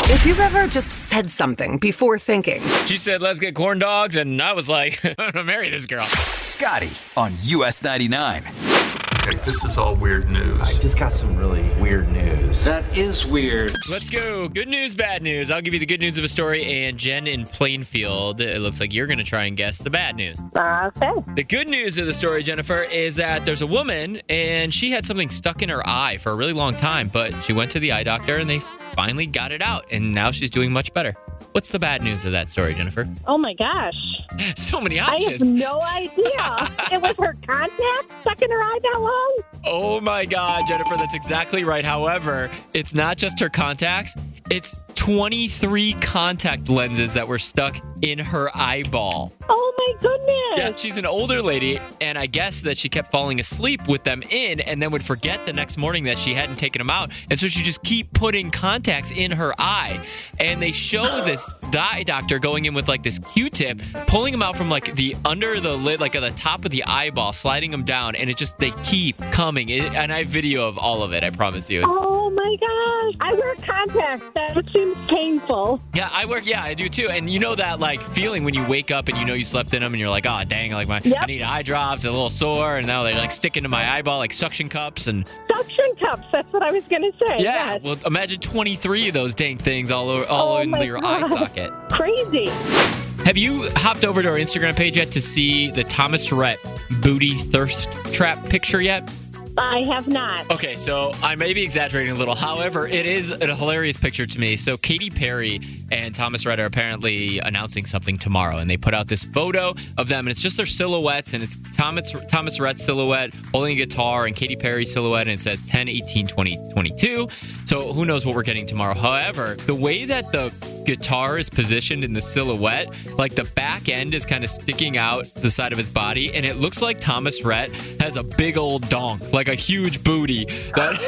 If you've ever just said something before thinking. She said, let's get corn dogs, and I was like, I'm going to marry this girl. Scotty on US 99. Okay, this is all weird news. I just got some really weird news. That is weird. Let's go. Good news, bad news. I'll give you the good news of a story, and Jen in Plainfield, it looks like you're going to try and guess the bad news. Okay. The good news of the story, Jennifer, is that there's a woman, and she had something stuck in her eye for a really long time, but she went to the eye doctor, and they finally got it out, and now she's doing much better. What's the bad news of that story, Jennifer? Oh my gosh. So many I options. have no idea. It was her contact stuck in her eye that long? Oh my God, Jennifer, that's exactly right. However, it's not just her contacts. It's 23 contact lenses that were stuck in her eyeball. Oh my goodness. Yeah, she's an older lady, and I guess that she kept falling asleep with them in and then would forget the next morning that she hadn't taken them out. And so she just keep putting contacts in her eye. And they show the eye doctor going in with like this Q-tip, pulling them out from like the under the lid, like at the top of the eyeball, sliding them down. And they keep coming. And I have video of all of it, I promise you. Oh my gosh. I wear contacts. That seems painful. Yeah, I do too. And you know that like feeling when you wake up and you know you slept in them and you're like, oh, dang, like I need eye drops, a little sore, and now they're like sticking to my eyeball like suction cups. And suction cups, that's what I was going to say. Yeah, yes. Well, imagine 23 of those dang things all in your eye socket. Crazy. Have you hopped over to our Instagram page yet to see the Thomas Rhett booty thirst trap picture yet? I have not. Okay, so I may be exaggerating a little. However, it is a hilarious picture to me. So Katy Perry and Thomas Rhett are apparently announcing something tomorrow, and they put out this photo of them, and it's just their silhouettes, and it's Thomas Rhett's silhouette holding a guitar and Katy Perry's silhouette, and it says 10/18/2022. So who knows what we're getting tomorrow. However, the way that the guitar is positioned in the silhouette, like the back end is kind of sticking out the side of his body, and it looks like Thomas Rhett has a big old donk, like a huge booty that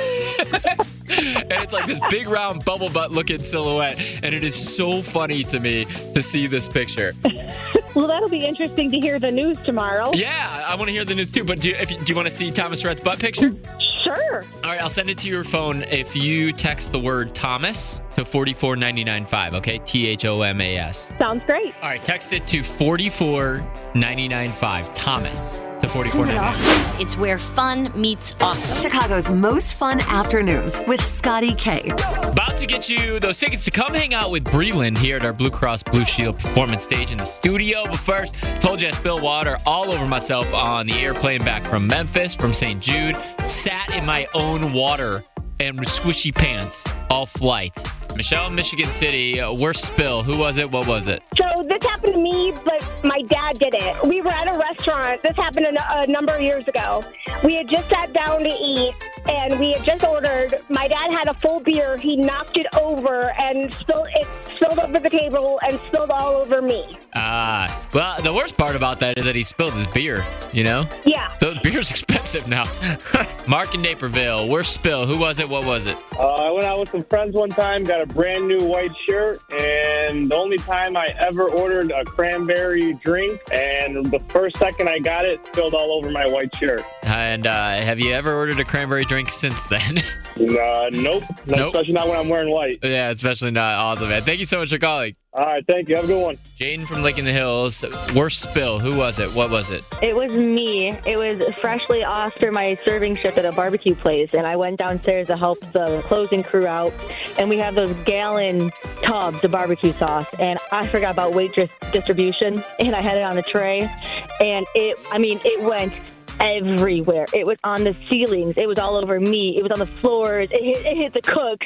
and it's like this big round bubble butt looking silhouette, and it is so funny to me to see this picture. Well, that'll be interesting to hear the news tomorrow. Yeah, I want to hear the news too, but do you want to see Thomas Rhett's butt picture? Sure. All right, I'll send it to your phone if you text the word Thomas to 44995, okay? THOMAS. Sounds great. All right, text it to 44995, Thomas to 44995. It's where fun meets awesome. Chicago's most fun afternoons with Scotty K. About to get you those tickets to come hang out with Breland here at our Blue Cross Blue Shield performance stage in the studio. But first, told you I spilled water all over myself on the airplane back from Memphis, from St. Jude. Sat in my own water and squishy pants all flight. Michelle in Michigan City, worst spill. Who was it? What was it? So this happened to me, but my dad did it. We were at a restaurant. This happened a number of years ago. We had just sat down to eat, and we had just ordered. My dad had a full beer. He knocked it over and spilled over the table and spilled all over me. Well, the worst part about that is that he spilled his beer, you know? Yeah. The beer's expensive now. Mark in Naperville, worst spill. Who was it? What was it? I went out with some friends one time, got a brand new white shirt, and the only time I ever ordered a cranberry drink, and the first second I got it, spilled all over my white shirt. And have you ever ordered a cranberry drink since then? Nope. Especially not when I'm wearing white. Yeah, especially not. Awesome, man. Thank you so much for calling. All right, thank you. Have a good one. Jaden from Lake in the Hills, worst spill. Who was it? What was it? It was me. It was freshly after my serving shift at a barbecue place, and I went downstairs to help the closing crew out, and we have those gallon tubs of barbecue sauce, and I forgot about waitress distribution, and I had it on a tray, and it went everywhere. It was on the ceilings. It was all over me. It was on the floors. It hit the cooks.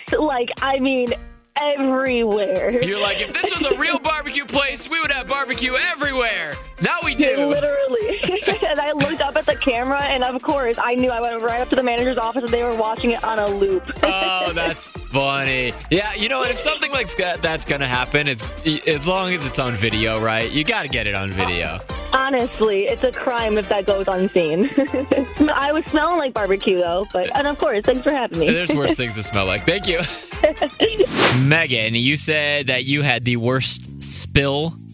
Everywhere. You're like, if this was a real barbecue place, we would have barbecue everywhere. Now we do. Literally. And I looked up at the camera, and of course, I knew. I went right up to the manager's office, and they were watching it on a loop. Oh, that's funny. Yeah, you know what? If something like that's going to happen, it's as long as it's on video, right? You got to get it on video. Honestly, it's a crime if that goes unseen. I was smelling like barbecue, though. And of course, thanks for having me. There's worse things to smell like. Thank you. Megan, you said that you had the worst spill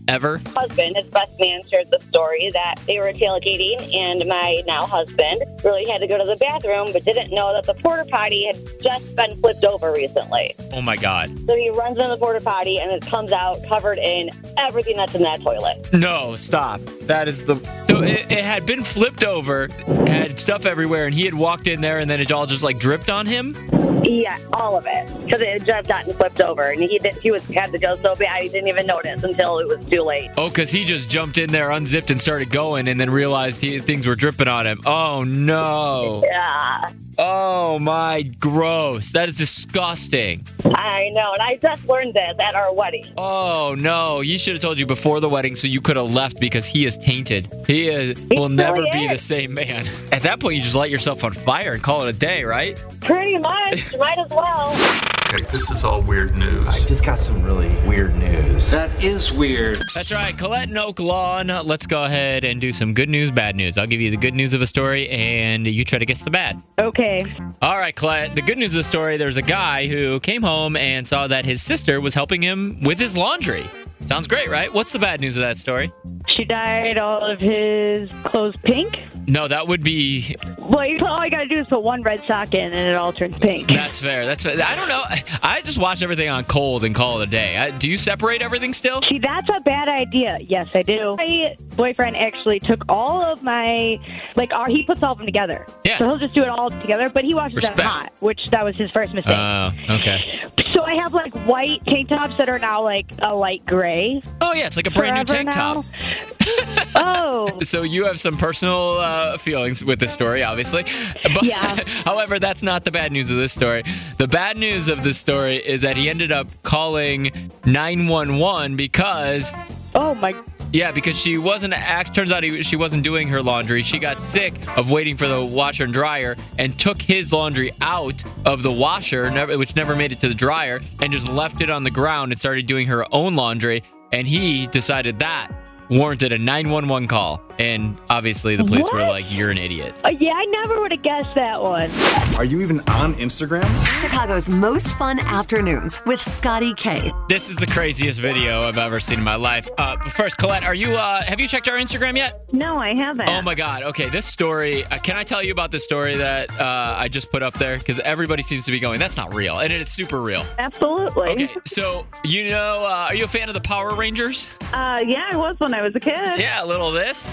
ever? Husband, his best man, shared the story that they were tailgating, and my now husband really had to go to the bathroom, but didn't know that the porta potty had just been flipped over recently. Oh, my God. So he runs in the porta potty, and it comes out covered in everything that's in that toilet. No, stop. That is the... So it had been flipped over, had stuff everywhere, and he had walked in there, and then it all just, like, dripped on him? Yeah, all of it. Because it had just gotten flipped over, and he had to go so bad he didn't even notice until it was too late. Oh, because he just jumped in there, unzipped, and started going, and then realized things were dripping on him. Oh, no. Yeah. Oh, my, gross. That is disgusting. I know, and I just learned this at our wedding. Oh, no. You should have told you before the wedding so you could have left because he is tainted. He will never be the same man. At that point, you just light yourself on fire and call it a day, right? Pretty much. Might as well. Okay, this is all weird news. I just got some really weird news. That is weird. That's right. Colette and Oak Lawn. Let's go ahead and do some good news, bad news. I'll give you the good news of a story, and you try to guess the bad. Okay. All right, Colette. The good news of the story, there's a guy who came home and saw that his sister was helping him with his laundry. Sounds great, right? What's the bad news of that story? She dyed all of his clothes pink. No, that would be... Well, all you got to do is put one red sock in, and it all turns pink. That's fair. That's fair. I don't know. I just watch everything on cold and call it a day. Do you separate everything still? See, that's a bad idea. Yes, I do. My boyfriend actually took all of my, he puts all of them together. Yeah. So he'll just do it all together, but he washes them hot, which that was his first mistake. Oh, okay. So I have, white tank tops that are now, a light gray. Oh, yeah. It's like a brand new tank top. Oh. So you have some personal feelings with this story, obviously. But, yeah. However, that's not the bad news of this story. The bad news of this story is that he ended up calling 911 because... Oh, my... Yeah, because she turns out she wasn't doing her laundry. She got sick of waiting for the washer and dryer and took his laundry out of the washer, which never made it to the dryer, and just left it on the ground and started doing her own laundry. And he decided that warranted a 911 call. And obviously the police were like, you're an idiot. Yeah, I never would have guessed that one. Are you even on Instagram? Chicago's most fun afternoons with Scotty K. This is the craziest video I've ever seen in my life. But first, Colette, have you checked our Instagram yet? No, I haven't. Oh my God. Okay, this story, can I tell you about this story that I just put up there? Because everybody seems to be going, that's not real. And it's super real. Absolutely. Okay, so, are you a fan of the Power Rangers? Yeah, I was when I was a kid. Yeah, a little of this.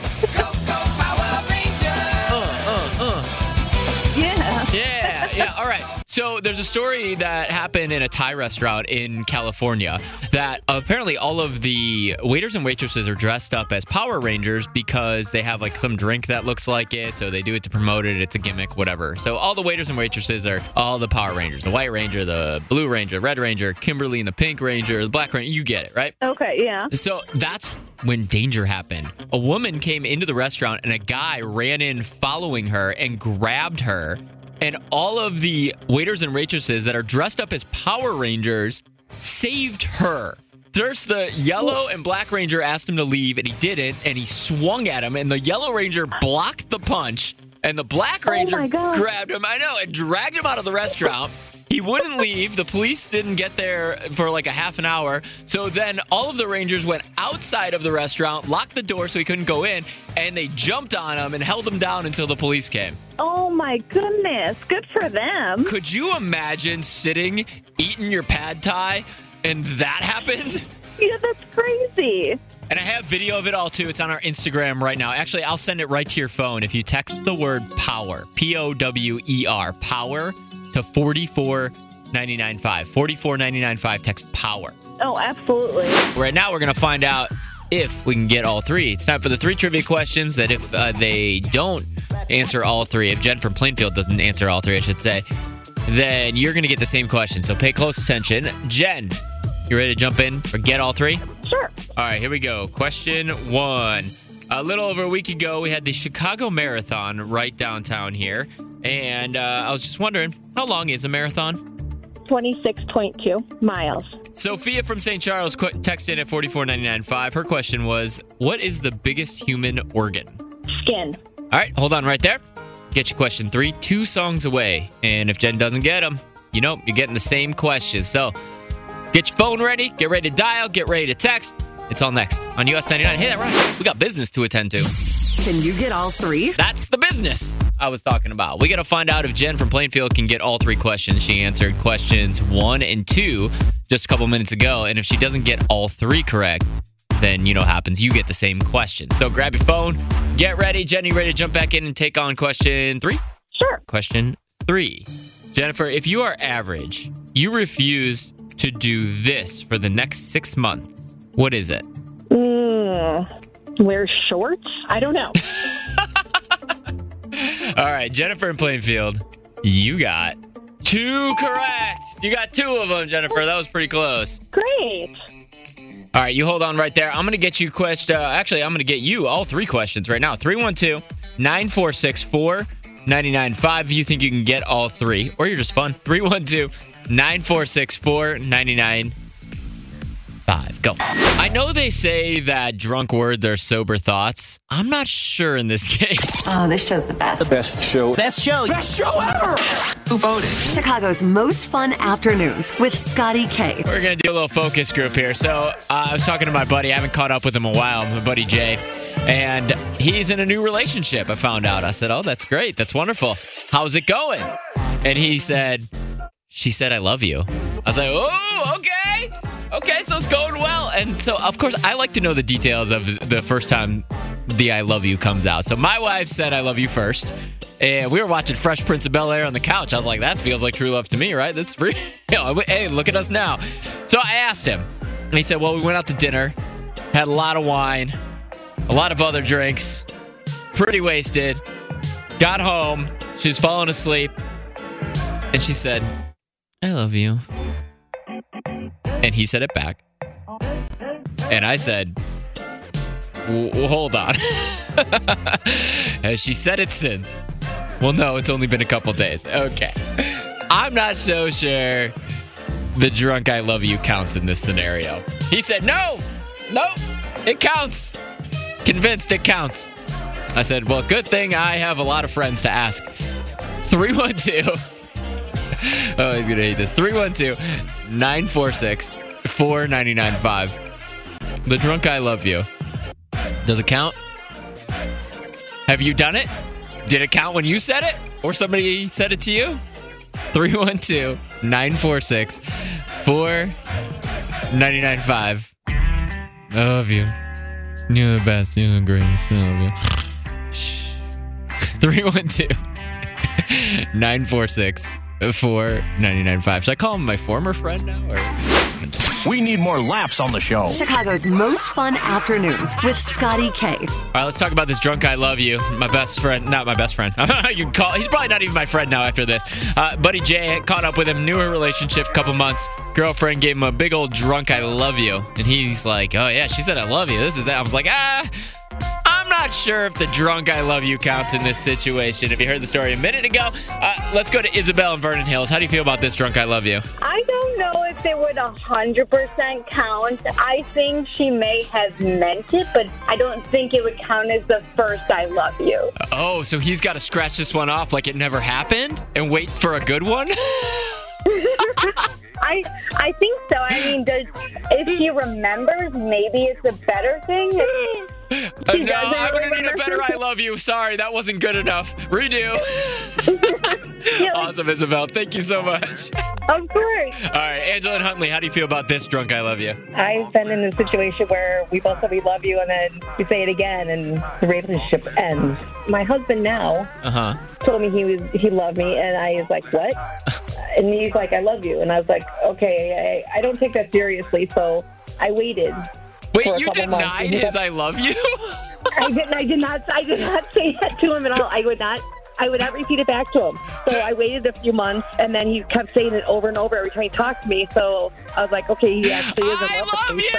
Yeah. All right. So there's a story that happened in a Thai restaurant in California that apparently all of the waiters and waitresses are dressed up as Power Rangers because they have some drink that looks like it. So they do it to promote it. It's a gimmick, whatever. So all the waiters and waitresses are all the Power Rangers. The White Ranger, the Blue Ranger, Red Ranger, Kimberly and the Pink Ranger, the Black Ranger. You get it, right? Okay, yeah. So that's when danger happened. A woman came into the restaurant and a guy ran in following her and grabbed her. And all of the waiters and waitresses that are dressed up as Power Rangers saved her. There's the Yellow and Black Ranger asked him to leave, and he didn't, and he swung at him, and the Yellow Ranger blocked the punch, and the Black Ranger grabbed him, and dragged him out of the restaurant. He wouldn't leave. The police didn't get there for a half an hour. So then all of the Rangers went outside of the restaurant, locked the door so he couldn't go in, and they jumped on him and held him down until the police came. Oh, my goodness. Good for them. Could you imagine sitting, eating your pad thai, and that happened? Yeah, that's crazy. And I have video of it all, too. It's on our Instagram right now. Actually, I'll send it right to your phone. If you text the word POWER, P-O-W-E-R, POWER, to 44995. 44995, text POWER. Oh, absolutely. Right now, we're going to find out if we can get all three. It's time for the 3 trivia questions that if they don't answer all 3, if Jen from Plainfield doesn't answer all 3, I should say, then you're going to get the same question. So pay close attention. Jen, you ready to jump in or get all 3? Sure. All right, here we go. Question 1. A little over a week ago, we had the Chicago Marathon right downtown here. And I was just wondering, how long is a marathon? 26.2 miles. Sophia from St. Charles texted in at 44995. Her question was, what is the biggest human organ? Skin. All right, hold on right there. Get you question 3, 2 songs away. And if Jen doesn't get them, you're getting the same question. So get your phone ready, get ready to dial, get ready to text. It's all next on US 99. Hey, that right. We got business to attend to. Can you get all three? That's the business I was talking about. We got to find out if Jen from Plainfield can get all 3 questions. She answered questions 1 and 2 just a couple minutes ago. And if she doesn't get all 3 correct, then you know what happens. You get the same question. So grab your phone, get ready. Jen, you ready to jump back in and take on question 3? Sure. Question 3. Jennifer, if you are average, you refuse to do this for the next 6 months. What is it? Wear shorts? I don't know. All right, Jennifer in Plainfield, you got 2 correct. You got 2 of them, Jennifer. That was pretty close. Great. All right, you hold on right there. I'm going to get you I'm going to get you all 3 questions right now. 312-946-4995 if you think you can get all 3, or you're just fun. 312-946-4995. Go. I know they say that drunk words are sober thoughts. I'm not sure in this case. Oh, this show's the best. The best show. Best show ever. Who voted? Chicago's most fun afternoons with Scotty K. We're going to do a little focus group here. So I was talking to my buddy. I haven't caught up with him in a while. My buddy Jay. And he's in a new relationship, I found out. I said, oh, that's great. That's wonderful. How's it going? And he said, she said, I love you. I was like, oh, okay. Okay, so it's going well. And so, of course, I like to know the details of the first time the I love you comes out. So my wife said I love you first. And we were watching Fresh Prince of Bel-Air on the couch. I was like, that feels like true love to me, right? That's free. Hey, look at us now. So I asked him. And he said, well, we went out to dinner, had a lot of wine, a lot of other drinks, pretty wasted, got home, she was falling asleep, and she said, I love you. And he said it back. And I said, hold on. Has she said it since? Well, no, it's only been a couple days. Okay. I'm not so sure the drunk I love you counts in this scenario. He said, no, it counts. Convinced it counts. I said, well, good thing I have a lot of friends to ask. 312. Oh, he's going to hate this. 312-946-4995. The drunk I love you. Does it count? Have you done it? Did it count when you said it? Or somebody said it to you? 312-946-4995. I love you. You're the best. You're the greatest. I love you. 312-946-4995. Should I call him my former friend now? Or? We need more laughs on the show. Chicago's most fun afternoons with Scotty K. All right, let's talk about this drunk I love you. My best friend, not my best friend. You can call. He's probably not even my friend now after this. Buddy Jay caught up with him, newer relationship, couple months. Girlfriend gave him a big old drunk I love you, and he's like, "Oh yeah, she said I love you. This is that." I was like, I'm not sure if the drunk I love you counts in this situation. If you heard the story a minute ago, let's go to Isabel in Vernon Hills. How do you feel about this drunk I love you? I don't know if it would 100% count. I think she may have meant it, but I don't think it would count as the first I love you. Oh, so he's got to scratch this one off like it never happened and wait for a good one? I think so. I mean, if she remembers, maybe it's a better thing. No, I'm going to need a better I love you. Sorry, that wasn't good enough. Redo. Awesome, Isabel. Thank you so much. Of course. All right, Angela and Huntley, how do you feel about this drunk I love you? I've been in a situation where we both said we love you, and then we say it again, and the relationship ends. My husband now told me he loved me, and I was like, what? And he's like, I love you. And I was like, okay, I don't take that seriously, so I waited. Wait, you denied his I love you? I did not say that to him at all. I would not repeat it back to him. So I waited a few months, and then he kept saying it over and over every time he talked to me. So I was like, okay, he actually is in love with me.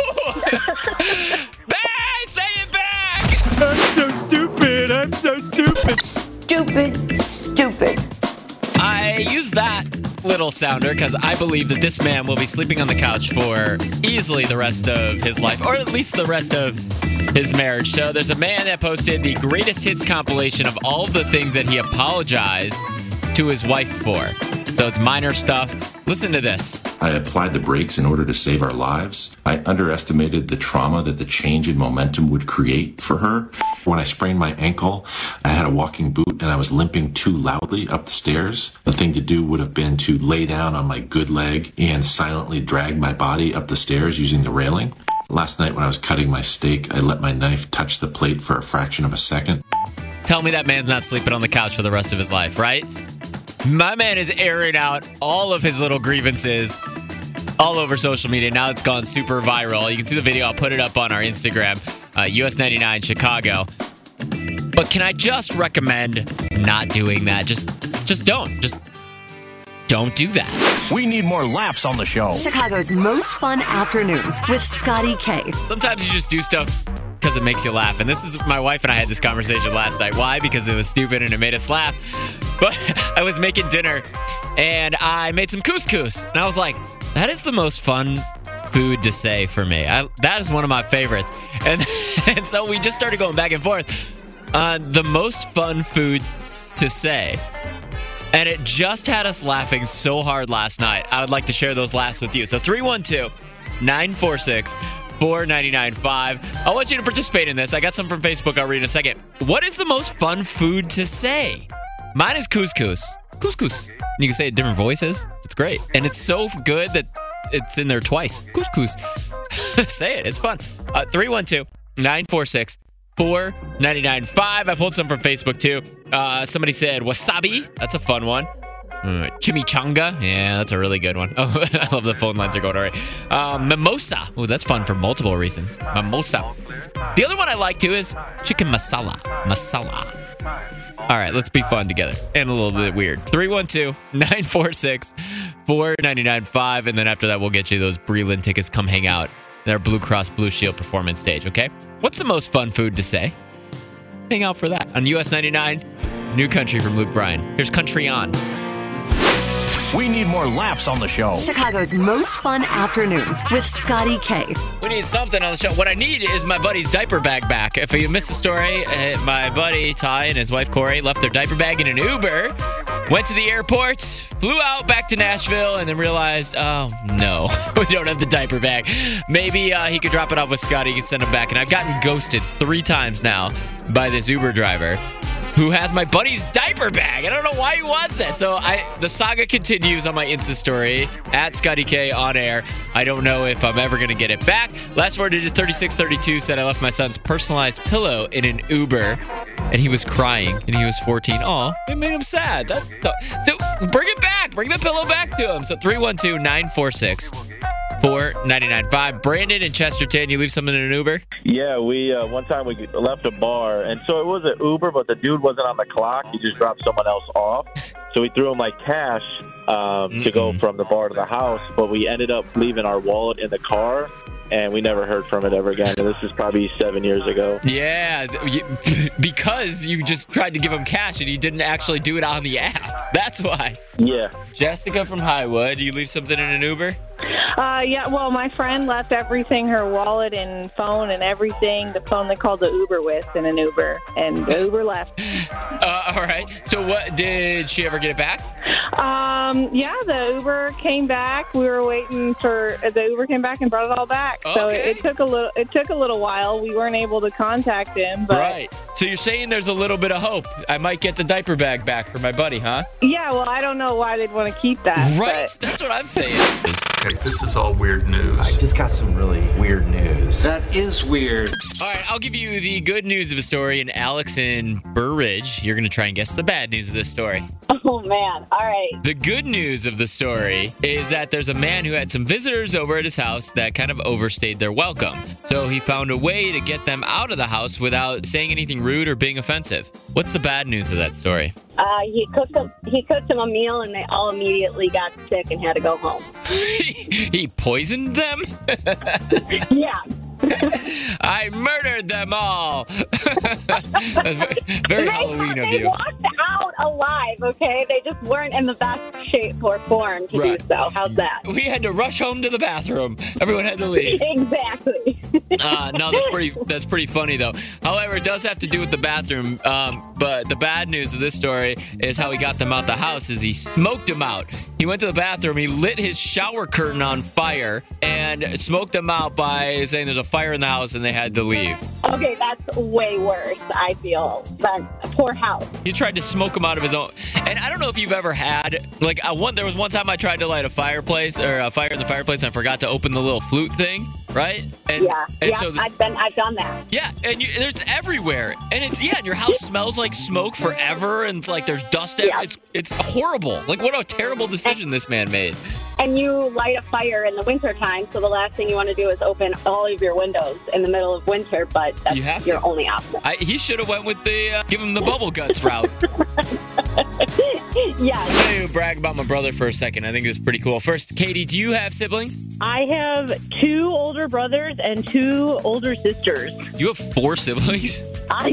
Say it back! I'm so stupid. Stupid. I use that little sounder because I believe that this man will be sleeping on the couch for easily the rest of his life, or at least the rest of his marriage. So there's a man that posted the greatest hits compilation of all of the things that he apologized to his wife for. So it's minor stuff. Listen to this. I applied the brakes in order to save our lives. I underestimated the trauma that the change in momentum would create for her. When I sprained my ankle, I had a walking boot and I was limping too loudly up the stairs. The thing to do would have been to lay down on my good leg and silently drag my body up the stairs using the railing. Last night when I was cutting my steak, I let my knife touch the plate for a fraction of a second. Tell me that man's not sleeping on the couch for the rest of his life, right? My man is airing out all of his little grievances all over social media. Now it's gone super viral. You can see the video. I'll put it up on our Instagram, US99 Chicago. But can I just recommend not doing that? Just don't. Just don't do that. We need more laughs on the show. Chicago's most fun afternoons with Scotty K. Sometimes you just do stuff because it makes you laugh. And this is, my wife and I had this conversation last night. Why? Because it was stupid and it made us laugh. But I was making dinner and I made some couscous. And I was like, that is the most fun food to say for me. That is one of my favorites. And so we just started going back and forth on the most fun food to say. And it just had us laughing so hard last night. I would like to share those laughs with you. So 312-946-4995. I want you to participate in this. I got some from Facebook. I'll read in a second. What is the most fun food to say? Mine is couscous. Couscous. You can say it in different voices. It's great. And it's so good that it's in there twice. Couscous. Say it. It's fun. 312-946-4995. I pulled some from Facebook too. Somebody said wasabi. That's a fun one. Chimichanga. Yeah, that's a really good one. Oh, I love the phone lines are going all right. Mimosa. Oh, that's fun for multiple reasons. Mimosa. The other one I like too is chicken masala. Masala. All right, let's be fun together and a little bit weird. 312-946-4995. And then after that, we'll get you those Breland tickets. Come hang out at our Blue Cross Blue Shield performance stage, okay? What's the most fun food to say? Hang out for that on US 99, New Country from Luke Bryan. Here's Country On. We need more laughs on the show. Chicago's most fun afternoons with Scotty K. We need something on the show. What I need is my buddy's diaper bag back. If you missed the story, my buddy Ty and his wife Corey left their diaper bag in an Uber, went to the airport, flew out back to Nashville, and then realized, oh, no, we don't have the diaper bag. Maybe he could drop it off with Scotty. He can send him back. And I've gotten ghosted 3 times now by this Uber driver who has my buddy's diaper bag. I don't know why he wants that. So the saga continues on my Insta story at Scotty K on air. I don't know if I'm ever going to get it back. Last word is 3632 said I left my son's personalized pillow in an Uber and he was crying and he was 14. Aw, it made him sad. So bring it back. Bring the pillow back to him. So 312-946-4995. Brandon in Chesterton, you leave something in an Uber? Yeah, we one time we left a bar, and so it was an Uber, but the dude wasn't on the clock. He just dropped someone else off. So we threw him like cash to go from the bar to the house, but we ended up leaving our wallet in the car, and we never heard from it ever again. And this is probably 7 years ago. Yeah, because you just tried to give him cash and you didn't actually do it on the app. That's why. Yeah. Jessica from Highwood, you leave something in an Uber? Yeah, well, my friend left everything, her wallet and phone and everything, the phone they called the Uber with in an Uber, and the Uber left. All right. So what, did she ever get it back? Yeah, the Uber came back. We were waiting for, the Uber came back and brought it all back. Okay. So it took a little while. We weren't able to contact him. But right. So you're saying there's a little bit of hope. I might get the diaper bag back for my buddy, huh? Yeah, well, I don't know why they'd want to keep that. Right. That's what I'm saying. Okay, this is all weird news. I just got some really weird news. That is weird. All right, I'll give you the good news of a story, and Alex in Burridge, you're going to try and guess the bad news of this story. Oh, man. All right. The good news of the story is that there's a man who had some visitors over at his house that kind of overstayed their welcome. So he found a way to get them out of the house without saying anything rude or being offensive. What's the bad news of that story? He cooked them a meal, and they all immediately got sick and had to go home. He poisoned them? Yeah. I murdered them all. Very Halloween of you. They walked out alive, okay? They just weren't in the best shape or form to do so. How's that? We had to rush home to the bathroom. Everyone had to leave. Exactly. No, that's pretty funny, though. However, it does have to do with the bathroom. But the bad news of this story is how he got them out the house is he smoked them out. He went to the bathroom, he lit his shower curtain on fire, and smoked them out by saying there's a fire in the house and they had to leave. Okay, that's way worse, I feel, than a poor house. He tried to smoke them out of his own. And I don't know if you've ever had, like, there was one time I tried to light a fireplace, or a fire in the fireplace, and I forgot to open the little flute thing, right? And so I've done that. Yeah, and it's everywhere. And and your house smells like smoke forever, and it's like there's dust. It's horrible. Like, what a terrible decision this man made. And you light a fire in the wintertime, so the last thing you want to do is open all of your windows in the middle of winter, but that's your only option. He should have went with the give him the bubble guts route. Yeah. I'm going to brag about my brother for a second. I think this is pretty cool. First, Katie, do you have siblings? I have 2 older brothers and 2 older sisters. You have 4 siblings? I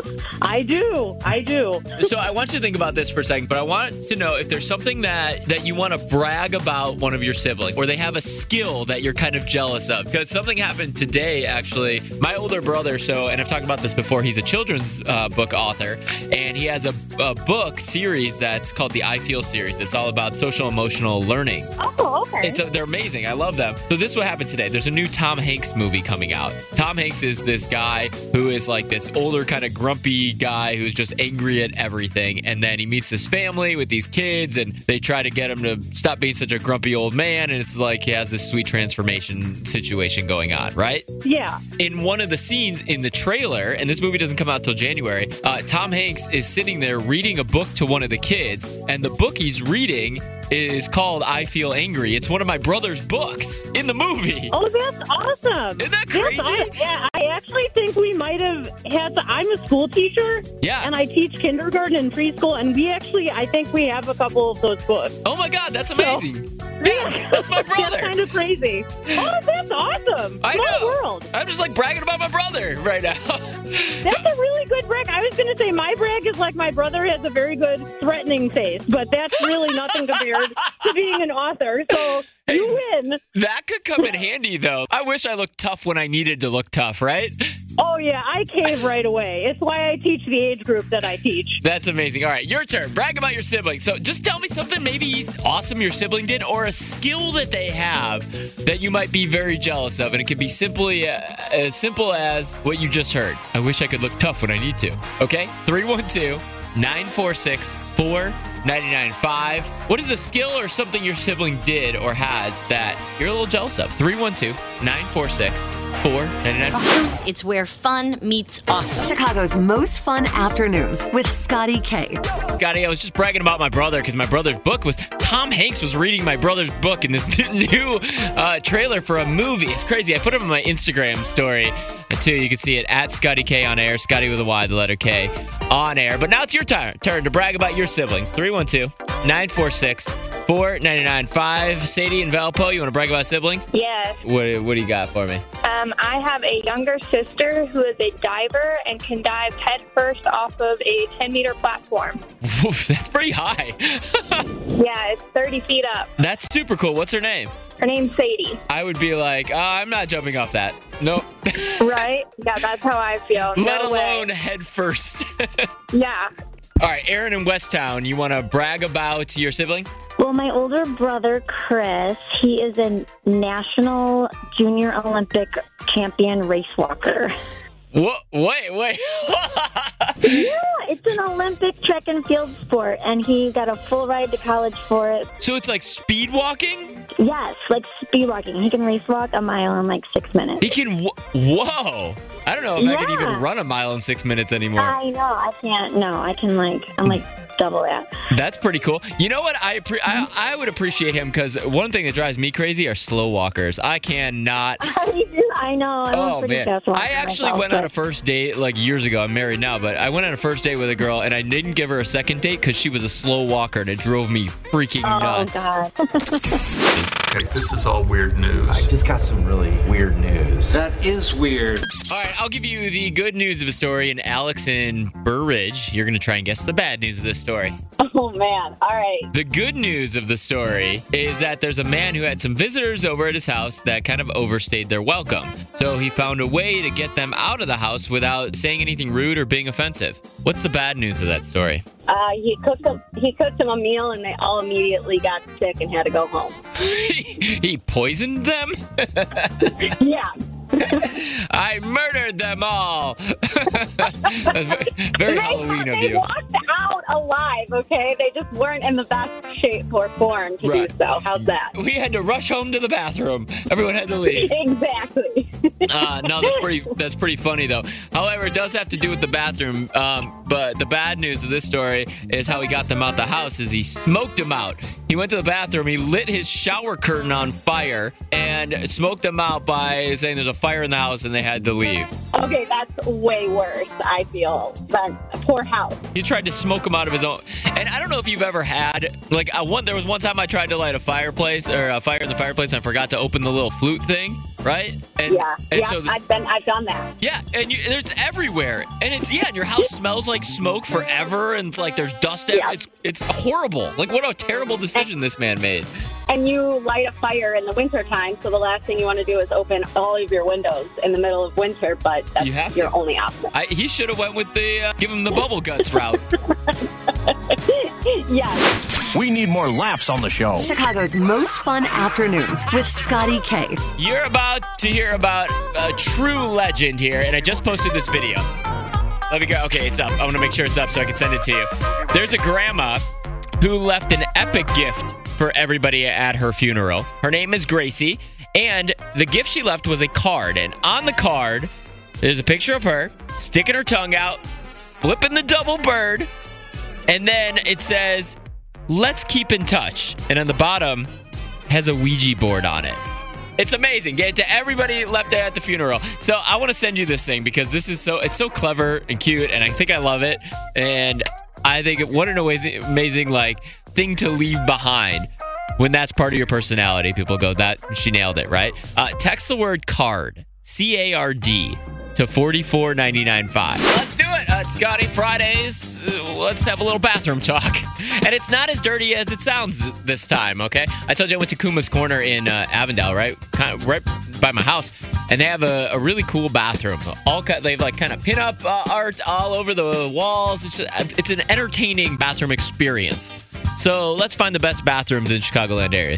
do. So I want you to think about this for a second, but I want to know if there's something that you want to brag about one of your siblings, or they have a skill that you're kind of jealous of. Because something happened today, actually. My older brother, and I've talked about this before, he's a children's book author, and he has a book series that's called the I Feel series. It's all about social emotional learning. Oh, okay. They're amazing. I love them. So this is what happened today. There's a new Tom Hanks movie coming out. Tom Hanks is this guy who is like this older kind of grumpy guy who's just angry at everything, and then he meets this family with these kids, and they try to get him to stop being such a grumpy old man, and it's like he has this sweet transformation situation going on, right? Yeah. In one of the scenes in the trailer, and this movie doesn't come out till January, Tom Hanks is sitting there reading a book to one of the kids, and the book he's reading is called I Feel Angry. It's one of my brother's books in the movie. Oh, that's awesome. Isn't that crazy? Yeah, I actually think we might have had I'm a school teacher. Yeah. And I teach kindergarten and preschool, and I think we have a couple of those books. Oh my God, that's amazing. Yeah, that's my brother. That's kind of crazy. Oh, that's awesome. I know. World. I'm just like bragging about my brother right now. That's a really good brag. I was going to say my brag is like my brother has a very good threatening face, but that's really nothing compared to being an author. So you win. That could come in handy, though. I wish I looked tough when I needed to look tough, right? Oh, yeah. I cave right away. It's why I teach the age group that I teach. That's amazing. All right, your turn. Brag about your sibling. So just tell me something maybe awesome your sibling did, or a skill that they have that you might be very jealous of. And it could be simply as simple as what you just heard. I wish I could look tough when I need to. Okay? 312-946-4995. What is a skill or something your sibling did or has that you're a little jealous of? 312-946-4995. It's where fun meets awesome. Chicago's most fun afternoons with Scotty K. Scotty, I was just bragging about my brother because my brother's book was Tom Hanks was reading my brother's book in this new trailer for a movie. It's crazy. I put it on my Instagram story too. You can see it at Scotty K on air. Scotty with a Y, the letter K on air. But now it's your turn to brag about your siblings. 312-946-4995. Sadie and Valpo, you want to brag about a sibling? Yes. What do you got for me? I have a younger sister who is a diver and can dive headfirst off of a 10-meter platform. That's pretty high. Yeah, it's 30 feet up. That's super cool. What's her name? Her name's Sadie. I would be like, I'm not jumping off that. Nope. Right? Yeah, that's how I feel. Let alone head first. Yeah. All right, Aaron in Westtown, you want to brag about your sibling? Well, my older brother, Chris, he is a national junior Olympic champion race walker. What? Wait. Yeah, it's an Olympic track and field sport, and he got a full ride to college for it. So it's like speed walking? Yes, like speed walking. He can race walk a mile in like 6 minutes. He can... Whoa! I don't know if I could even run a mile in 6 minutes anymore. I know, I can't. No, I can I'm double that. That's pretty cool. You know what? I would appreciate him because one thing that drives me crazy are slow walkers. I cannot... I know. I'm pretty fast walker I actually myself, went on a first date like years ago. I'm married now, but I went on a first date with a girl, and I didn't give her a second date because she was a slow walker, and it drove me freaking nuts. God. Okay, this is all weird news. I just got some really weird news. That is weird. All right, I'll give you the good news of a story, and Alex in Burr Ridge, you're going to try and guess the bad news of this story. Oh, man. All right. The good news of the story is that there's a man who had some visitors over at his house that kind of overstayed their welcome. So he found a way to get them out of the house without saying anything rude or being offensive. What's the bad news of that story? He cooked them a meal, and they all immediately got sick and had to go home. He poisoned them? Yeah. I murdered them all. Very Halloween of They you. walked out alive, okay? They just weren't in the best shape or form to do so. How's that? We had to rush home to the bathroom. Everyone had to leave. Exactly. No, that's pretty funny, though. However, it does have to do with the bathroom. But the bad news of this story is how he got them out the house is he smoked them out. He went to the bathroom, he lit his shower curtain on fire, and smoked them out by saying there's a fire in the house and they had to leave. Okay, that's way worse, I feel, than a poor house. He tried to smoke them out of his own. And I don't know if you've ever had, like, there was one time I tried to light a fire in the fireplace, and I forgot to open the little flute thing, right? And so I've done that. Yeah, and it's everywhere. And and your house smells like smoke forever, and it's like there's dust everywhere. It's horrible. Like, what a terrible decision this man made. And you light a fire in the wintertime, so the last thing you want to do is open all of your windows in the middle of winter, but that's your only option. He should have went with the give him the bubble guts route. Yes. We need more laughs on the show. Chicago's most fun afternoons with Scotty K. You're about to hear about a true legend here, and I just posted this video. Let me go. Okay, it's up. I want to make sure it's up so I can send it to you. There's a grandma who left an epic gift for everybody at her funeral. Her name is Gracie, and the gift she left was a card. And on the card, there's a picture of her sticking her tongue out, flipping the double bird, and then it says, "Let's keep in touch." And on the bottom has a Ouija board on it. It's amazing. Get to everybody left there at the funeral. So I want to send you this thing because it's so clever and cute, and I think I love it. And I think what an amazing like thing to leave behind when that's part of your personality. People go, "That she nailed it," right? Text the word card, CARD, to 44995. Let's do it. Scotty, Fridays. Let's have a little bathroom talk. And it's not as dirty as it sounds this time, okay? I told you I went to Kuma's Corner in Avondale, right by my house. And they have a really cool bathroom. They have like kind of pin-up art all over the walls. It's an entertaining bathroom experience. So let's find the best bathrooms in Chicagoland area.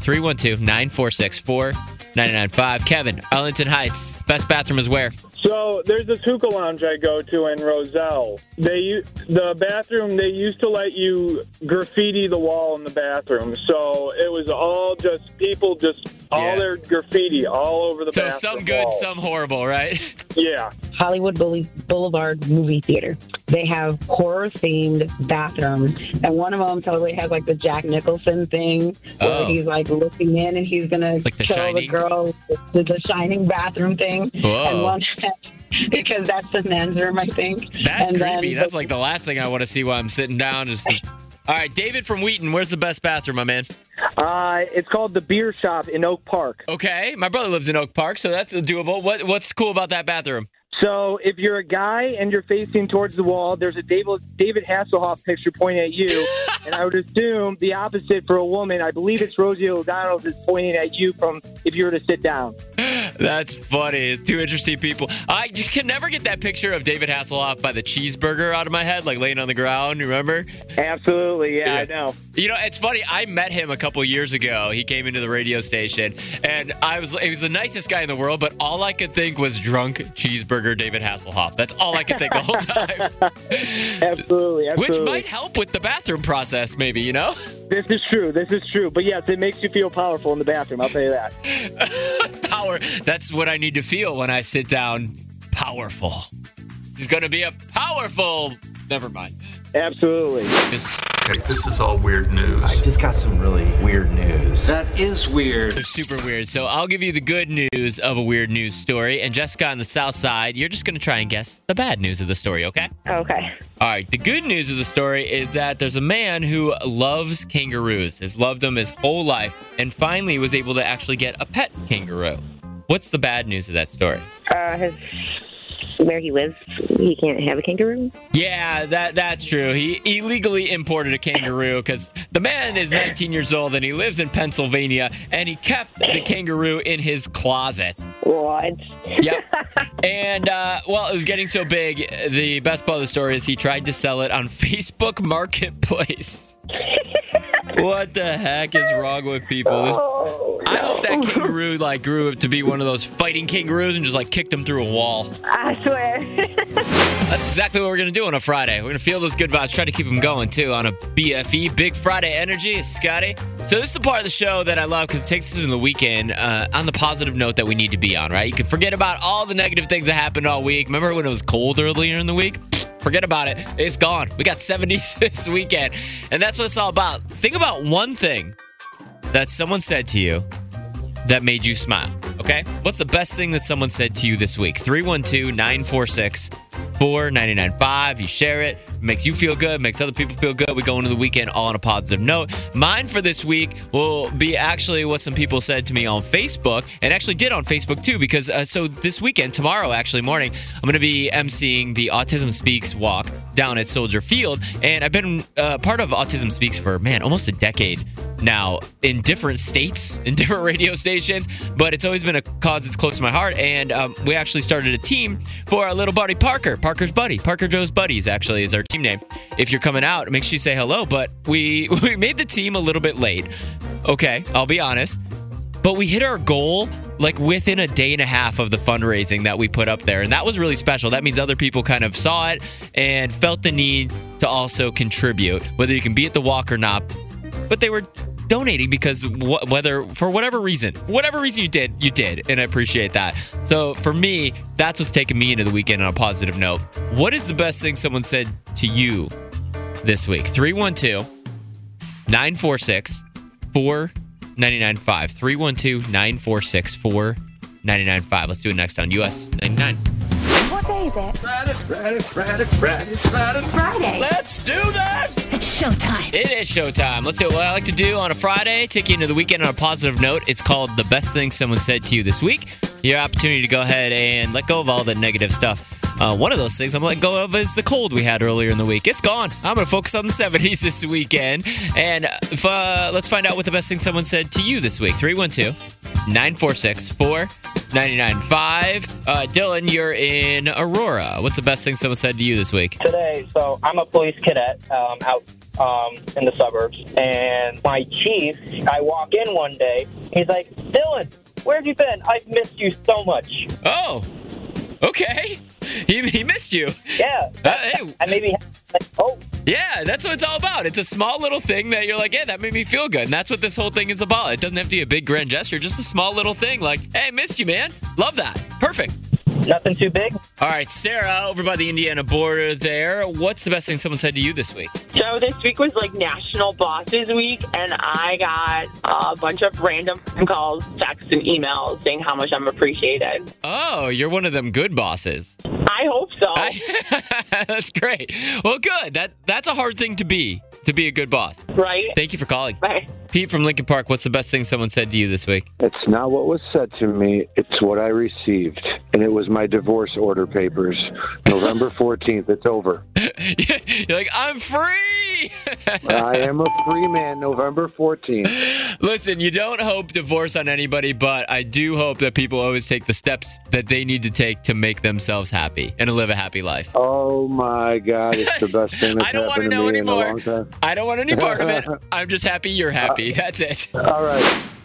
312-946-4995. Kevin, Arlington Heights. Best bathroom is where? So there's this hookah lounge I go to in Roselle. The bathroom, they used to let you graffiti the wall in the bathroom. So it was all just people all their graffiti all over the bathroom. So some good, wall. some horrible, right? Yeah. Hollywood Boulevard movie theater. They have horror-themed bathrooms, and one of them totally has like the Jack Nicholson thing, where he's like looking in and he's gonna kill the girl. The Shining bathroom thing. Whoa. And one because that's the men's room, I think. That's and creepy. That's like the last thing I want to see while I'm sitting down. All right, David from Wheaton, where's the best bathroom, my man? It's called the Beer Shop in Oak Park. Okay, my brother lives in Oak Park, so that's doable. What's cool about that bathroom? So if you're a guy and you're facing towards the wall, there's a David Hasselhoff picture pointing at you. And I would assume the opposite for a woman. I believe it's Rosie O'Donnell is pointing at you from if you were to sit down. That's funny. Two interesting people. I can never get that picture of David Hasselhoff by the cheeseburger out of my head, like laying on the ground. You remember? Absolutely. Yeah, I know. You know, it's funny. I met him a couple years ago. He came into the radio station, and he was the nicest guy in the world, but all I could think was drunk cheeseburger David Hasselhoff. That's all I could think the whole time. Absolutely. Which might help with the bathroom process, maybe, you know? This is true. But yes, it makes you feel powerful in the bathroom. I'll tell you that. Power. That's what I need to feel when I sit down. Powerful. He's going to be a powerful... Never mind. Absolutely. Okay, this is all weird news. I just got some really weird news. That is weird. It's super weird. So I'll give you the good news of a weird news story. And Jessica on the south side, you're just going to try and guess the bad news of the story, okay? Okay. All right. The good news of the story is that there's a man who loves kangaroos, has loved them his whole life, and finally was able to actually get a pet kangaroo. What's the bad news of that story? Where he lives, he can't have a kangaroo? Yeah, that's true. He illegally imported a kangaroo because the man is 19 years old and he lives in Pennsylvania, and he kept the kangaroo in his closet. What? Yep. And, it was getting so big, the best part of the story is he tried to sell it on Facebook Marketplace. What the heck is wrong with people? I hope that kangaroo grew up to be one of those fighting kangaroos and just kicked him through a wall. I swear. That's exactly what we're going to do on a Friday. We're going to feel those good vibes, try to keep them going too on a BFE, Big Friday Energy. It's Scotty. So this is the part of the show that I love because it takes us into the weekend on the positive note that we need to be on, right? You can forget about all the negative things that happened all week. Remember when it was cold earlier in the week? Forget about it. It's gone. We got 70s this weekend. And that's what it's all about. Think about one thing that someone said to you that made you smile, okay? What's the best thing that someone said to you this week? 312-946-4995. You share it. Makes you feel good. Makes other people feel good. We go into the weekend all on a positive note. Mine for this week will be actually what some people said to me on Facebook, and actually did on Facebook too, because so this weekend, tomorrow actually morning, I'm going to be emceeing the Autism Speaks walk down at Soldier Field, and I've been part of Autism Speaks for, almost a decade now in different states, in different radio stations, but it's always been a cause that's close to my heart, and we actually started a team for our little buddy Parker's buddy. Parker Joe's Buddies actually is our team name. If you're coming out, make sure you say hello, but we made the team a little bit late. Okay, I'll be honest, but we hit our goal within a day and a half of the fundraising that we put up there, and that was really special. That means other people kind of saw it and felt the need to also contribute, whether you can be at the walk or not, but they were donating because for whatever reason you did, and I appreciate that. So for me, that's what's taking me into the weekend on a positive note. What is the best thing someone said to you this week? 312-946-4995. 312-946-4995. Let's do it next on US 99. What day is it? Friday. Let's do this! It's showtime. It is showtime. Let's do what I like to do on a Friday, take you into the weekend on a positive note. It's called The Best Thing Someone Said to You This Week. Your opportunity to go ahead and let go of all the negative stuff. One of those things I'm letting go of is the cold we had earlier in the week. It's gone. I'm going to focus on the 70s this weekend. And let's find out what the best thing someone said to you this week. 312-946-4995. Dylan, you're in Aurora. What's the best thing someone said to you this week? Today, so I'm a police cadet out in the suburbs. And my chief, I walk in one day, he's like, Dylan, where have you been? I've missed you so much. Oh, okay. He missed you. Yeah. And maybe, yeah, that's what it's all about. It's a small little thing that you're like, yeah, that made me feel good. And that's what this whole thing is about. It doesn't have to be a big grand gesture, just a small little thing like, hey, missed you, man. Love that. Perfect. Nothing too big. All right, Sarah, over by the Indiana border there. What's the best thing someone said to you this week? So this week was National Bosses Week, and I got a bunch of random phone calls, texts, and emails saying how much I'm appreciated. Oh, you're one of them good bosses. I hope so. That's great. Well, good. That's a hard thing to be a good boss. Right. Thank you for calling. Bye. Pete from Lincoln Park, what's the best thing someone said to you this week? It's not what was said to me. It's what I received. And it was my divorce order papers. November 14th. It's over. You're like, I'm free. I am a free man. November 14th. Listen, you don't hope divorce on anybody, but I do hope that people always take the steps that they need to take to make themselves happy and to live a happy life. Oh, my God. It's the best thing that's happened to me in a long time. I don't want any part of it. I'm just happy you're happy. That's it. All right.